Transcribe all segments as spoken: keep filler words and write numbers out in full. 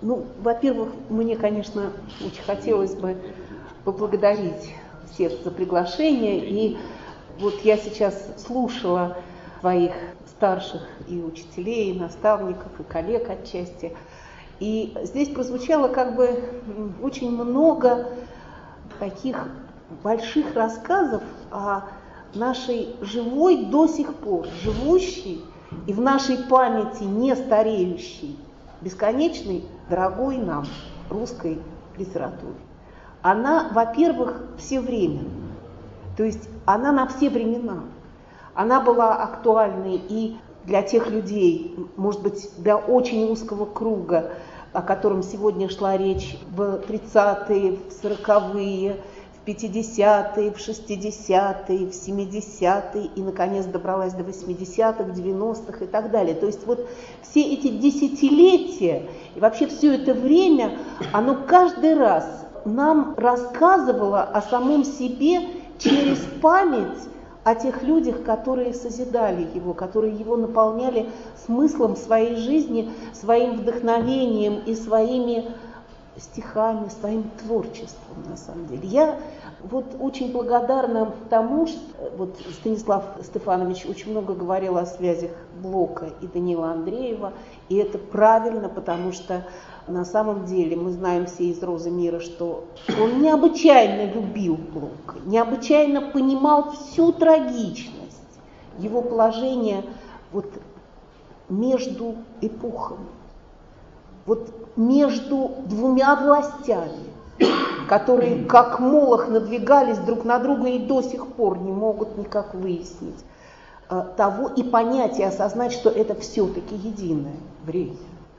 Ну, во-первых, мне, конечно, очень хотелось бы поблагодарить всех за приглашение. И вот я сейчас слушала своих старших и учителей, и наставников, и коллег отчасти. И здесь прозвучало как бы очень много таких больших рассказов о нашей живой до сих пор, живущей и в нашей памяти не стареющей, бесконечной, дорогой нам русской литературе. Она, во-первых, всевременна, то есть она на все времена. Она была актуальной и для тех людей, может быть, для очень узкого круга, о котором сегодня шла речь в тридцатые, в сороковые, в пятидесятые, в шестидесятые, в семидесятые и, наконец, добралась до восьмидесятых, девяностых и так далее. То есть вот все эти десятилетия и вообще все это время, оно каждый раз нам рассказывало о самом себе через память о тех людях, которые созидали его, которые его наполняли смыслом своей жизни, своим вдохновением и своими стихами, своим творчеством, на самом деле. Я вот очень благодарна тому, что вот Станислав Стефанович очень много говорил о связях Блока и Даниила Андреева, и это правильно, потому что на самом деле мы знаем все из «Розы мира», что он необычайно любил Блока, необычайно понимал всю трагичность его положения вот между эпохами, вот между двумя властями, которые как молох надвигались друг на друга и до сих пор не могут никак выяснить э, того и понять и осознать, что это все-таки единое время.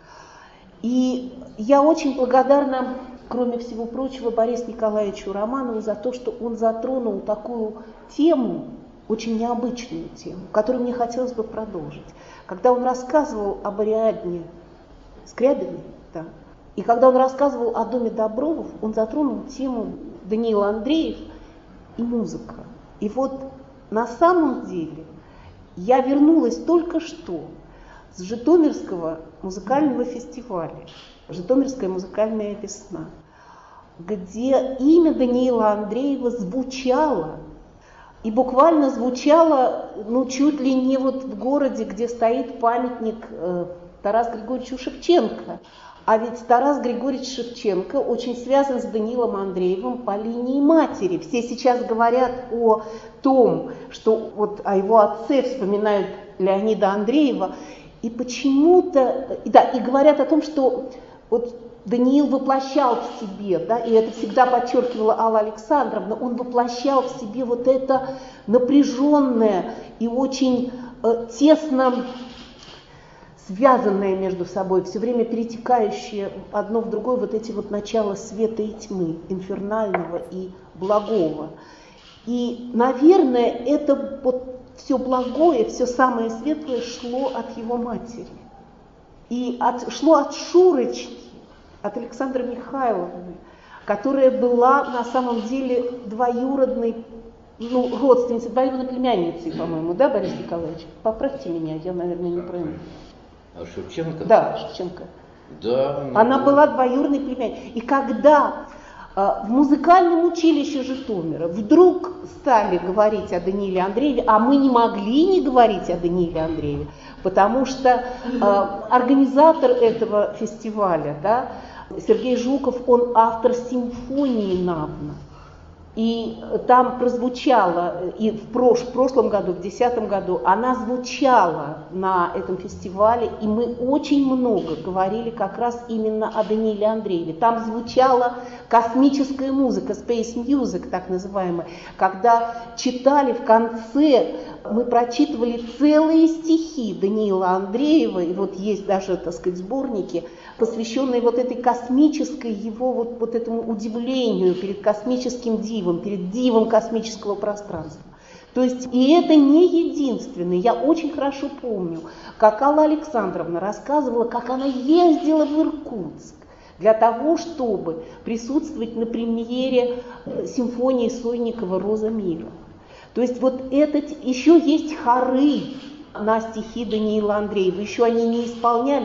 И я очень благодарна, кроме всего прочего, Борису Николаевичу Романову за то, что он затронул такую тему, очень необычную тему, которую мне хотелось бы продолжить. Когда он рассказывал об Ариадне Скрябиной, да, и когда он рассказывал о доме Добровых, он затронул тему Даниила Андреев и музыка. И вот на самом деле я вернулась только что с Житомирского музыкального фестиваля, Житомирская музыкальная весна, где имя Даниила Андреева звучало, и буквально звучало, ну, чуть ли не вот в городе, где стоит памятник э, Тарасу Григорьевичу Шевченко. А ведь Тарас Григорьевич Шевченко очень связан с Даниилом Андреевым по линии матери. Все сейчас говорят о том, что вот о его отце вспоминают Леонида Андреева, и почему-то, да, и говорят о том, что вот Даниил воплощал в себе, да, и это всегда подчеркивала Алла Александровна, он воплощал в себе вот это напряженное и очень э, тесно связанное между собой, все время перетекающие одно в другое вот эти вот начала света и тьмы, инфернального и благого. И, наверное, это вот все благое, все самое светлое шло от его матери. И от, шло от Шурочки, от Александры Михайловны, которая была на самом деле двоюродной, ну, родственницей, двоюродной племянницей, по-моему, да, Борис Николаевич? Поправьте меня, я, наверное, не правильно. А Шевченко? Да, Шевченко. Да. Ну, Она была двоюродной племянницей. И когда в музыкальном училище Житомира вдруг стали говорить о Данииле Андрееве, а мы не могли не говорить о Данииле Андрееве, потому что э, организатор этого фестиваля, да, Сергей Жуков, он автор симфонии «Навна». И там прозвучала, и в, прош, в прошлом году, в две тысячи десятом году, она звучала на этом фестивале, и мы очень много говорили как раз именно о Данииле Андрееве. Там звучала космическая музыка, space music, так называемая, когда читали в конце, мы прочитывали целые стихи Даниила Андреева, и вот есть даже, так сказать, сборники, посвященные вот этой космической, его вот, вот этому удивлению перед космическим дивом, перед дивом космического пространства. То есть, и это не единственное. Я очень хорошо помню, как Алла Александровна рассказывала, как она ездила в Иркутск для того, чтобы присутствовать на премьере симфонии Сойникова «Роза мира». То есть вот этот, еще есть хоры на стихи Даниила Андреева, еще они не исполнялись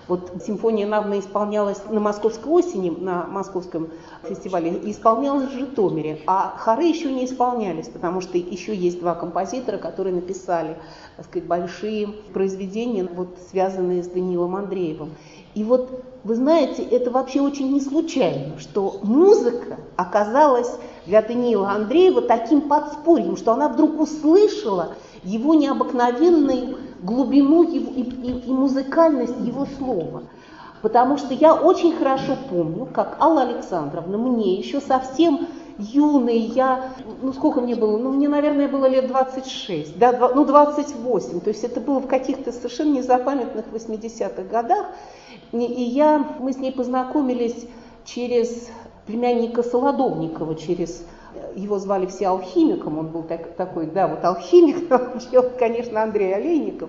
Вот симфония Навна исполнялась на Московской осени, на Московском фестивале, исполнялась в Житомире, а хоры еще не исполнялись, потому что еще есть два композитора, которые написали, так сказать, большие произведения, вот, связанные с Даниилом Андреевым. И вот, вы знаете, это вообще очень не случайно, что музыка оказалась для Даниила Андреева таким подспорьем, что она вдруг услышала его необыкновенную глубину его, и, и, и музыкальность его слова. Потому что я очень хорошо помню, как Алла Александровна мне еще совсем юной, я, ну сколько мне было, ну мне, наверное, было лет двадцать шесть, да, ну двадцать восемь, то есть это было в каких-то совершенно незапамятных восьмидесятых годах, и я, мы с ней познакомились через племянника Солодовникова, через, его звали все алхимиком, он был так, такой, да, вот алхимик, вообще, конечно, Андрей Олейников.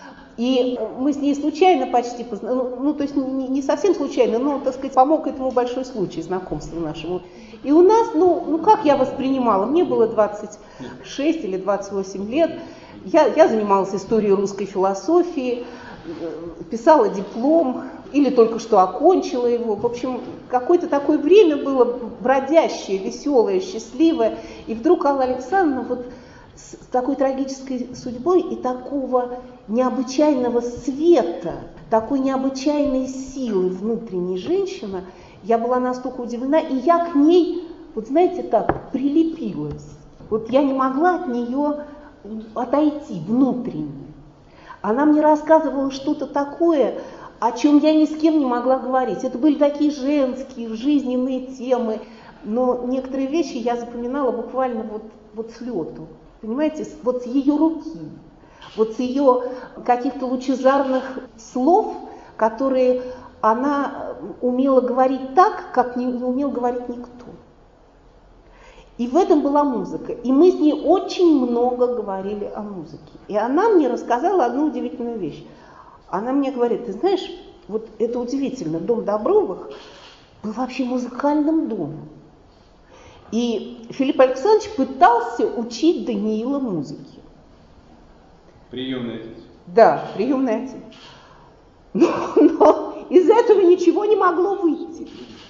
И мы с ней случайно почти познакомились, ну, ну, то есть не, не совсем случайно, но, так сказать, помог этому большой случай знакомства нашему. И у нас, ну, ну как я воспринимала, мне было двадцать шесть или двадцать восемь лет, я, я занималась историей русской философии, писала диплом, или только что окончила его. В общем, какое-то такое время было бродящее, веселое, счастливое. И вдруг Алла Александровна вот с такой трагической судьбой и такого необычайного света, такой необычайной силы внутренней женщины, я была настолько удивлена, и я к ней, вот знаете, так, прилепилась. Вот я не могла от нее отойти внутренне. Она мне рассказывала что-то такое, о чем я ни с кем не могла говорить. Это были такие женские, жизненные темы, но некоторые вещи я запоминала буквально вот, вот с лету. Понимаете, вот с ее руки, вот с ее каких-то лучезарных слов, которые она умела говорить так, как не, не умел говорить никто. И в этом была музыка. И мы с ней очень много говорили о музыке. И она мне рассказала одну удивительную вещь. Она мне говорит, ты знаешь, вот это удивительно, дом Добровых был вообще музыкальным домом. И Филипп Александрович пытался учить Даниила музыке. Приемный отец. Да, приемный отец. Но, но из этого ничего не могло выйти.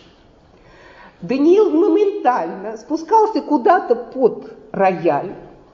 Даниил моментально спускался куда-то под рояль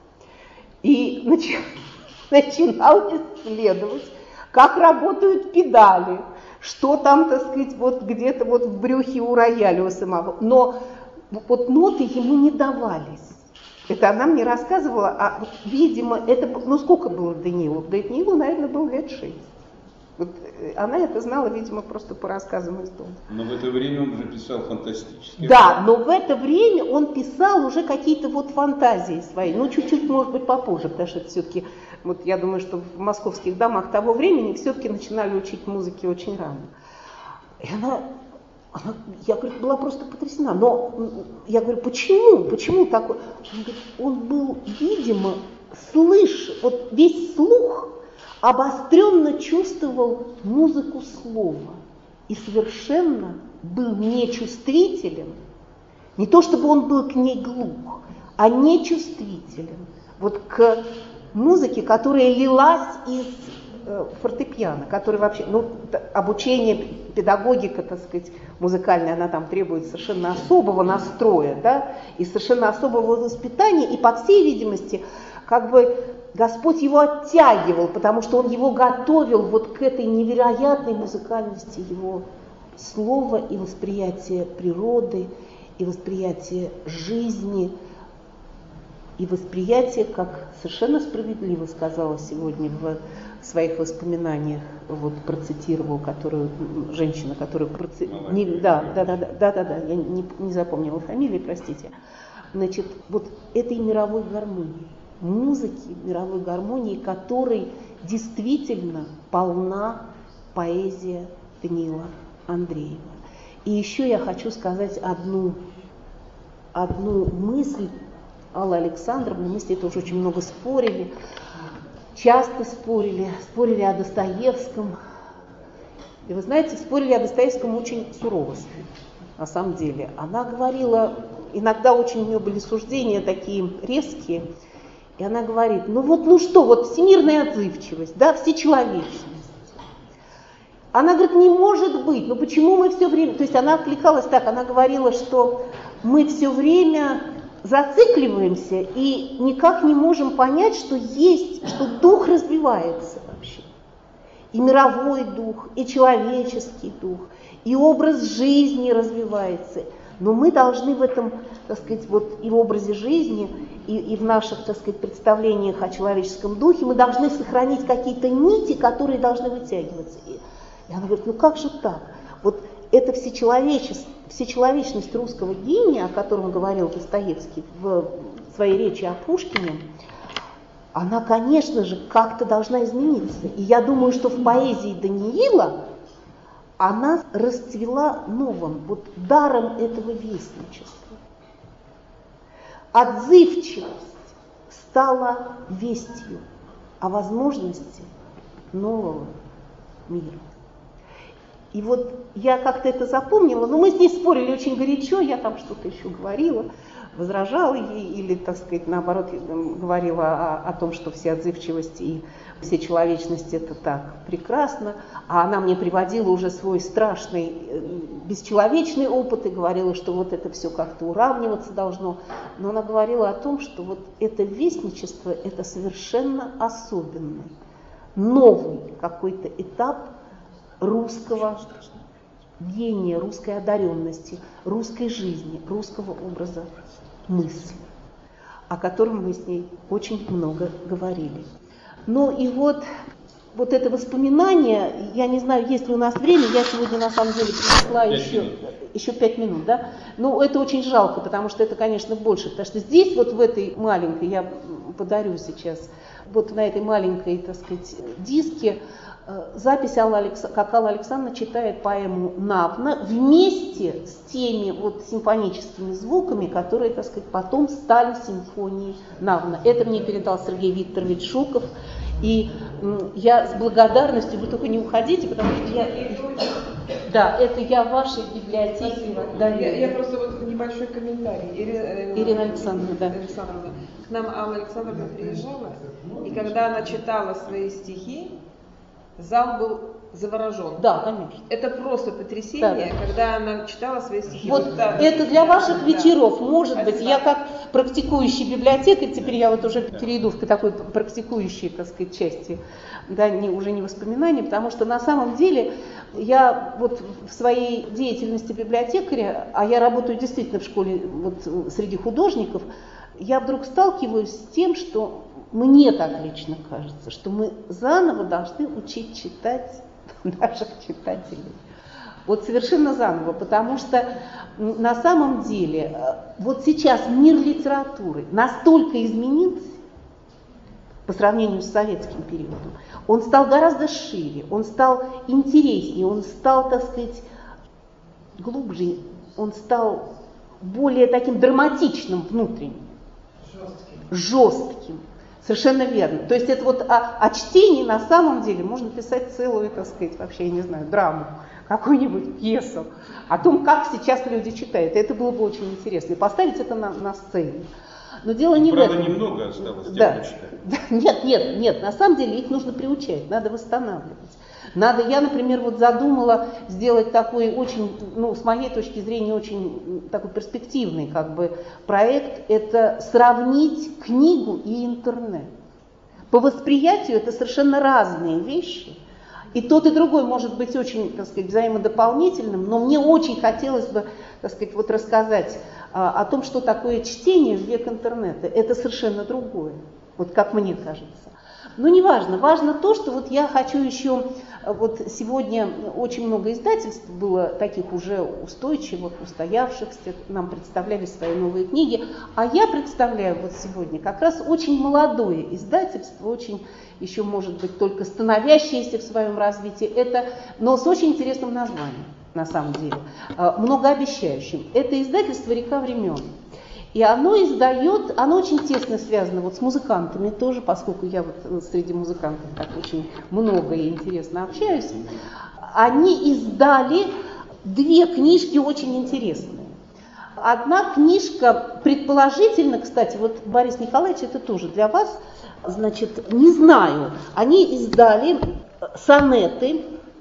и начи- начинал исследовать, как работают педали, что там, так сказать, вот где-то вот в брюхе у рояля у самого. Но вот ноты ему не давались. Это она мне рассказывала, а, видимо, это, ну сколько было Даниилу? Даниилу, наверное, было лет шесть. Вот она это знала, видимо, просто по рассказам из дома. Но в это время он уже писал фантастические. Да, но в это время он писал уже какие-то вот фантазии свои, ну чуть-чуть, может быть, попозже, потому что это все-таки, вот я думаю, что в московских домах того времени все-таки начинали учить музыке очень рано. И она, она, я, говорю, была просто потрясена. Но я говорю, почему, почему такое? Он говорит, он был, видимо, слыш, вот весь слух обостренно чувствовал музыку слова и совершенно был нечувствителен, не то чтобы он был к ней глух, а нечувствителен вот к музыке, которая лилась из э, фортепиано, которая вообще, ну, обучение, педагогика, так сказать, музыкальная, она там требует совершенно особого настроя, да, и совершенно особого воспитания, и, по всей видимости, как бы Господь его оттягивал, потому что он его готовил вот к этой невероятной музыкальности его слова и восприятия природы, и восприятия жизни, и восприятие, как совершенно справедливо сказала сегодня в своих воспоминаниях, вот процитировал, которую женщина, которая проци... не, да, да, да, да, да, да, я не, не запомнила фамилии, простите. Значит, вот этой мировой гармонии, музыки мировой гармонии, которой действительно полна поэзия Даниила Андреева. И еще я хочу сказать одну, одну мысль Аллы Александровны. Мы с ней тоже очень много спорили, часто спорили, спорили о Достоевском. И вы знаете, спорили о Достоевском очень сурово, на самом деле. Она говорила, иногда очень у нее были суждения такие резкие, и она говорит, ну вот, ну что, вот всемирная отзывчивость, да, всечеловечность. Она говорит, не может быть, ну почему мы все время... То есть она откликалась так, она говорила, что мы все время зацикливаемся и никак не можем понять, что есть, что дух развивается вообще. И мировой дух, и человеческий дух, и образ жизни развивается. Но мы должны в этом, так сказать, вот и в образе жизни, и, и в наших, так сказать, представлениях о человеческом духе, мы должны сохранить какие-то нити, которые должны вытягиваться. И она говорит, ну как же так? Вот эта всечеловечность русского гения, о котором говорил Достоевский в своей речи о Пушкине, она, конечно же, как-то должна измениться. И я думаю, что в поэзии Даниила она расцвела новым, вот даром этого вестничества. Отзывчивость стала вестью о возможности нового мира. И вот я как-то это запомнила, но мы с ней спорили очень горячо, я там что-то еще говорила, возражала ей, или, так сказать, наоборот, говорила о, о том, что все отзывчивость и все человечность это так прекрасно, а она мне приводила уже свой страшный бесчеловечный опыт и говорила, что вот это все как-то уравниваться должно, но она говорила о том, что вот это вестничество, это совершенно особенный, новый какой-то этап русского гения, русской одаренности, русской жизни, русского образа мысли, о котором мы с ней очень много говорили. Ну и вот, вот это воспоминание, я не знаю, есть ли у нас время, я сегодня на самом деле принесла еще, еще пять минут, да? Ну это очень жалко, потому что это, конечно, больше, потому что здесь вот в этой маленькой, я подарю сейчас, вот на этой маленькой, так сказать, диске, запись, Алла Алекс... как Алла Александровна читает поэму «Навна» вместе с теми вот симфоническими звуками, которые, так сказать, потом стали симфонией Навна. Это мне передал Сергей Викторович Шуков. И я с благодарностью, вы только не уходите, потому что я... Да, это я в вашей библиотеке. Да, я, я просто вот небольшой комментарий. Ирина, Ирина Александровна, да. Александровна. К нам Алла Александровна приезжала, и когда она читала свои стихи, зал был заворожен. Да, конечно. Это просто потрясение, да, да. Когда она читала свои стихи. Вот вот да, это для ваших да, вечеров, может да, быть. Да. Я как практикующий библиотекарь, теперь я вот уже перейду в такой практикующей, так сказать, части, да, не, уже не воспоминания, потому что на самом деле я вот в своей деятельности библиотекаря, а я работаю действительно в школе вот, среди художников, я вдруг сталкиваюсь с тем, что мне так лично кажется, что мы заново должны учить читать наших читателей. Вот совершенно заново, потому что на самом деле вот сейчас мир литературы настолько изменился по сравнению с советским периодом. Он стал гораздо шире, он стал интереснее, он стал, так сказать, глубже, он стал более таким драматичным внутренним, жестким. жестким. Совершенно верно. То есть это вот о, о чтении на самом деле можно писать целую, так сказать, вообще, я не знаю, драму, какую-нибудь пьесу о том, как сейчас люди читают. Это было бы очень интересно. И поставить это на, на сцене. Но дело не Правда, в этом. немного осталось, да. кто читает. Да. Нет, нет, нет. На самом деле их нужно приучать, надо восстанавливать. Надо, я, например, вот задумала сделать такой очень, ну, с моей точки зрения, очень такой перспективный как бы проект. Это сравнить книгу и интернет. По восприятию это совершенно разные вещи. И тот, и другой может быть очень, так сказать, взаимодополнительным, но мне очень хотелось бы, так сказать, вот рассказать а, о том, что такое чтение в век интернета. Это совершенно другое, вот как мне кажется. Но не важно, важно то, что вот я хочу еще, вот сегодня очень много издательств было таких уже устойчивых, устоявшихся, нам представляли свои новые книги, а я представляю вот сегодня как раз очень молодое издательство, очень еще, может быть, только становящееся в своем развитии, это, но с очень интересным названием, на самом деле, многообещающим. Это издательство «Река времен». И оно издает, оно очень тесно связано вот с музыкантами тоже, поскольку я вот среди музыкантов так очень много и интересно общаюсь. Они издали две книжки очень интересные. Одна книжка, предположительно, кстати, вот Борис Николаевич, это тоже для вас, значит, не знаю, они издали сонеты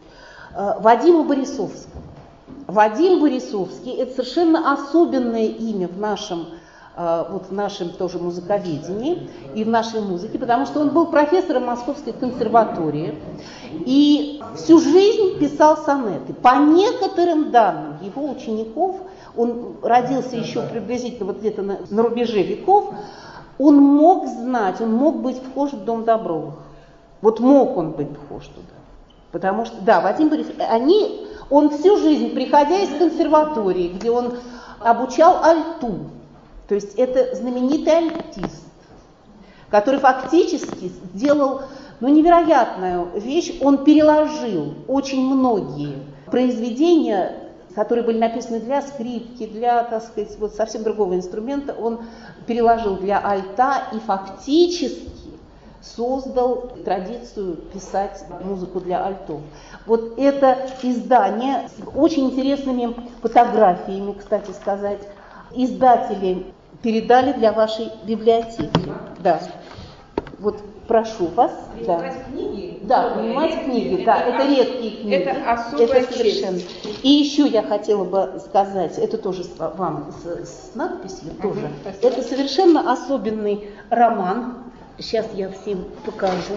Вадиму Борисовскому. Вадим Борисовский – это совершенно особенное имя в нашем, вот в нашем тоже музыковедении и в нашей музыке, потому что он был профессором Московской консерватории и всю жизнь писал сонеты. По некоторым данным его учеников, он родился еще приблизительно вот где-то на, на рубеже веков, он мог знать, он мог быть вхож в Дом Добровых. Вот мог он быть вхож туда. Потому что, да, Вадим Борисович, они, он всю жизнь, приходя из консерватории, где он обучал альту, то есть это знаменитый альтист, который фактически сделал, ну, невероятную вещь, он переложил очень многие произведения, которые были написаны для скрипки, для, так сказать, вот совсем другого инструмента, он переложил для альта и фактически создал традицию писать музыку для альтов. Вот это издание с очень интересными фотографиями, кстати сказать, издатели передали для вашей библиотеки. Да. Вот прошу вас. Принимать да. книги? Да, принимать книги, это, да, это редкие книги. Это особая это совершенно. честь. И еще я хотела бы сказать, это тоже вам с, с надписью тоже. Угу, это совершенно особенный роман. Сейчас я всем покажу.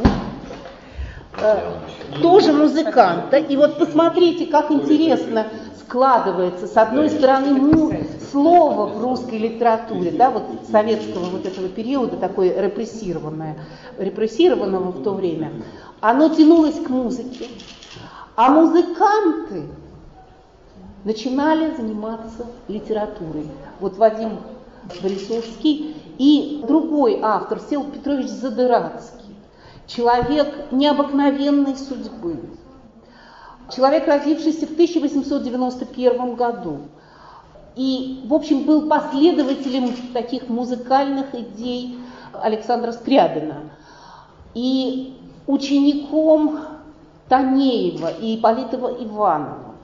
Э, тоже музыканта. И вот посмотрите, как интересно складывается, с одной стороны, ну, слово в русской литературе, да, вот советского вот этого периода, такое репрессированное, репрессированного в то время, оно тянулось к музыке. А музыканты начинали заниматься литературой. Вот Вадим Борисовский и другой автор, Всеволод Петрович Задырацкий, человек необыкновенной судьбы, человек, родившийся в тысяча восемьсот девяносто первом году, и, в общем, был последователем таких музыкальных идей Александра Скрябина, и учеником Танеева и Ипполитова Иванова.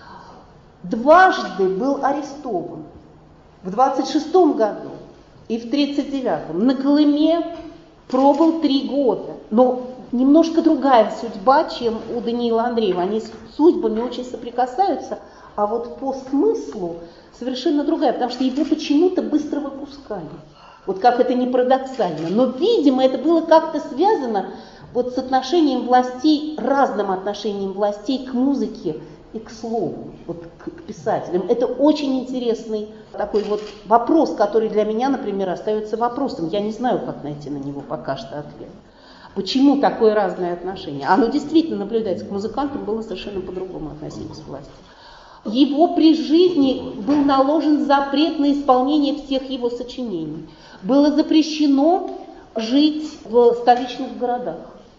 Дважды был арестован. В двадцать шестом году и в тридцать девятом. На Колыме пробыл три года. Но немножко другая судьба, чем у Даниила Андреева. Они с судьбами очень соприкасаются, а вот по смыслу совершенно другая, потому что его почему-то быстро выпускали. Вот как это ни парадоксально. Но, видимо, это было как-то связано вот с отношением властей, разным отношением властей к музыке и к слову, вот к, к писателям. Это очень интересный такой вот вопрос, который для меня, например, остается вопросом. Я не знаю, как найти на него пока что ответ. Почему такое разное отношение? Оно действительно наблюдается. К музыкантам было совершенно по-другому относились к власти. Его при жизни был наложен запрет на исполнение всех его сочинений. Было запрещено жить в столичных городах.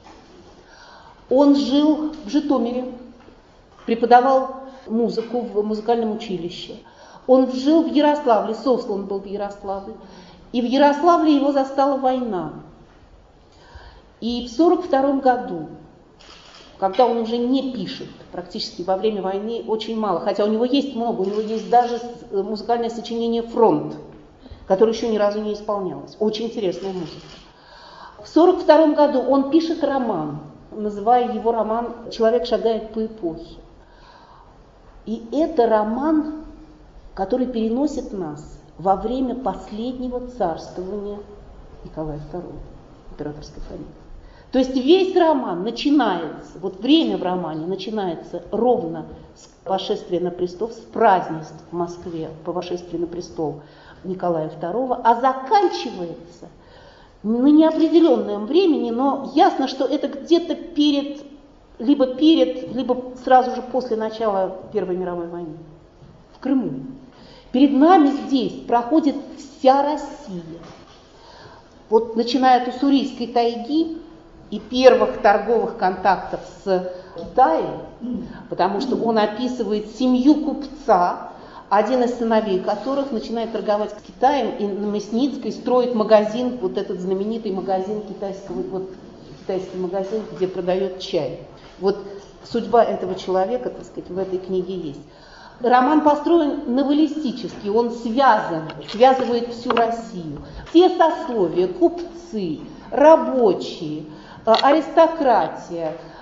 Он жил в Житомире, преподавал музыку в музыкальном училище. Он жил в Ярославле, сослан был в Ярославле. И в Ярославле его застала война. И в сорок втором году, когда он уже не пишет, практически во время войны очень мало, хотя у него есть много, у него есть даже музыкальное сочинение «Фронт», которое еще ни разу не исполнялось. Очень интересная музыка. В сорок втором году он пишет роман, называя его роман «Человек шагает по эпохе». И это роман, который переносит нас во время последнего царствования Николая второго, императорской фамилии. То есть весь роман начинается, вот время в романе начинается ровно с восшествия на престол, с празднеств в Москве по восшествию на престол Николая второго, а заканчивается на неопределенном времени, но ясно, что это где-то перед, либо перед, либо сразу же после начала Первой мировой войны, в Крыму. Перед нами здесь проходит вся Россия. Вот начиная от Уссурийской тайги и первых торговых контактов с Китаем, потому что он описывает семью купца, один из сыновей которых начинает торговать с Китаем и на Мясницкой строит магазин, вот этот знаменитый магазин китайского, вот китайский магазин, где продает чай. Вот судьба этого человека, так сказать, в этой книге есть. Роман построен новеллистически, он связан, связывает всю Россию. Все сословия, купцы, рабочие, аристократия,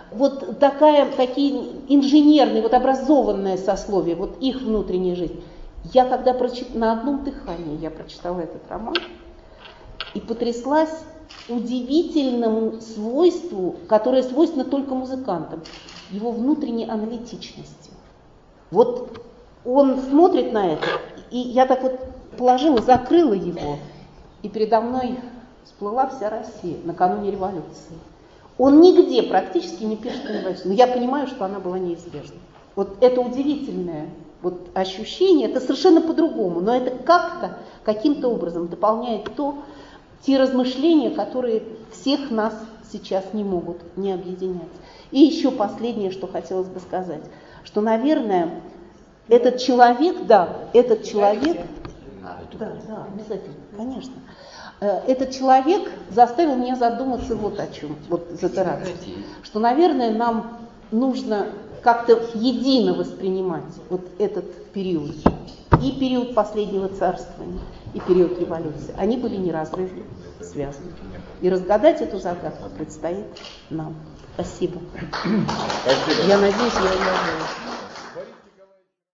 вот такая, такие инженерные, вот образованное сословие, вот их внутренняя жизнь. Я когда прочитала, на одном дыхании я прочитала этот роман и потряслась удивительному свойству, которое свойственно только музыкантам, его внутренней аналитичности. Вот он смотрит на это, и я так вот положила, закрыла его, и передо мной всплыла вся Россия накануне революции. Он нигде практически не пишет о революции, но я понимаю, что она была неизбежна. Вот это удивительное вот ощущение, это совершенно по-другому, но это как-то, каким-то образом дополняет то, те размышления, которые всех нас сейчас не могут не объединять. И еще последнее, что хотелось бы сказать, что, наверное, этот человек, да, этот человек, да, да, обязательно, конечно, этот человек заставил меня задуматься вот о чем, вот затираться, что, наверное, нам нужно как-то едино воспринимать вот этот период, и период последнего царствования, и период революции. Они были неразрывно связаны. И разгадать эту загадку предстоит нам. Спасибо. Спасибо. Я надеюсь, я улаживаюсь.